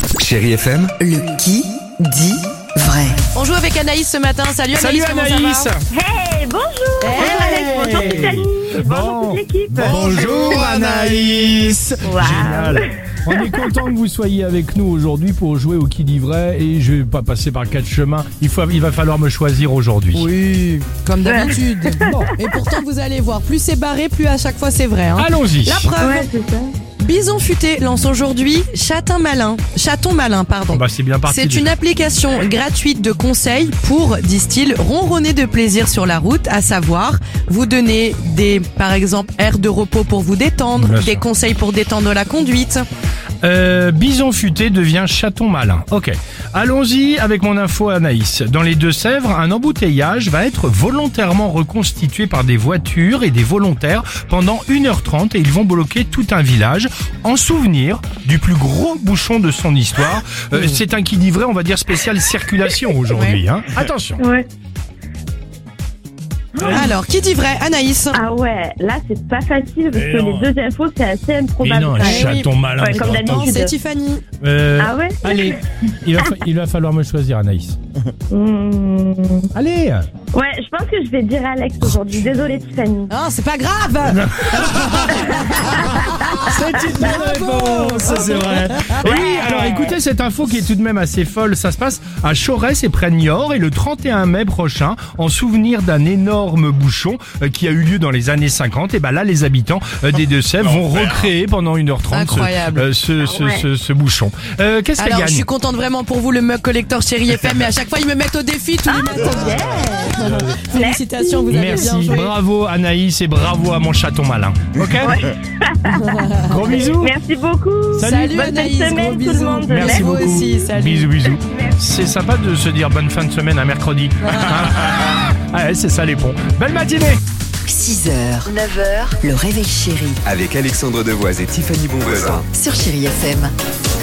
Chérie FM, Le qui dit vrai. On joue avec Anaïs ce matin. Salut Anaïs. Salut comment Anaïs. ça va? Hey, bonjour. Bonjour Alex, bonjour Tiffany. Bonjour toute l'équipe. Bonjour Anaïs. Wow. Génial. On est content que vous soyez avec nous aujourd'hui pour jouer au qui dit vrai et je vais pas passer par 4 chemins. Il va falloir me choisir aujourd'hui. Oui, comme d'habitude. Bon, et pourtant vous allez voir, plus c'est barré, plus à chaque fois c'est vrai. Hein. Allons-y. La preuve. Ouais, c'est ça. Bison Futé lance aujourd'hui Chaton Malin, pardon. Bah c'est bien parti. C'est déjà. une application gratuite de conseils pour, disent-ils, ronronner de plaisir sur la route, à savoir vous donner par exemple, aires de repos pour vous détendre, Bien des sûr. conseils pour détendre la conduite. Bison futé devient chaton malin. Ok. Allons-y avec mon info Anaïs. Dans les Deux-Sèvres, un embouteillage va être volontairement reconstitué par des voitures et des volontaires pendant 1h30 et ils vont bloquer tout un village en souvenir du plus gros bouchon de son histoire. C'est un qui dit vrai, on va dire spécial circulation aujourd'hui. Hein. Attention. Ouais. Alors, qui dit vrai, Anaïs? Ah ouais, là c'est pas facile parce Mais que non. les deux infos c'est assez Mais improbable. non, un quand même. chaton malin. Ouais, comme Non, d'habitude. c'est Tiffany. Ah ouais. Allez, il va falloir me choisir Anaïs. Allez. Ouais, je pense que je vais dire Alex aujourd'hui. Désolée Tiffany. Ah, c'est pas grave. C'est une bonne réponse, c'est vrai. Oui, alors écoutez cette info qui est tout de même assez folle. Ça se passe à Chorès et près de Niort et le 31 mai prochain, en souvenir d'un énorme bouchon qui a eu lieu dans les années 50. Et ben là, les habitants des Deux-Sèvres vont recréer pendant 1h30 Incroyable. ce bouchon. Qu'est-ce qu'elle Alors, je gagne suis contente vraiment pour vous, le mug collector Chérie FM, mais à chaque fois, ils me mettent au défi tous les matins. Félicitations, vous avez bien Merci, joué. bravo Anaïs et bravo à mon chaton malin. Ok. Gros bisous. Merci beaucoup. Salut Bonne Anaïs, fin de gros semaine tout bisous. le monde. Merci Vous beaucoup. aussi, salut. Bisous. C'est sympa de se dire bonne fin de semaine à mercredi. Ah ouais, c'est ça les ponts. Belle matinée. 6h, 9h, le réveil chéri avec Alexandre Devoise et Tiffany Bonvoisin. sur Chérie FM.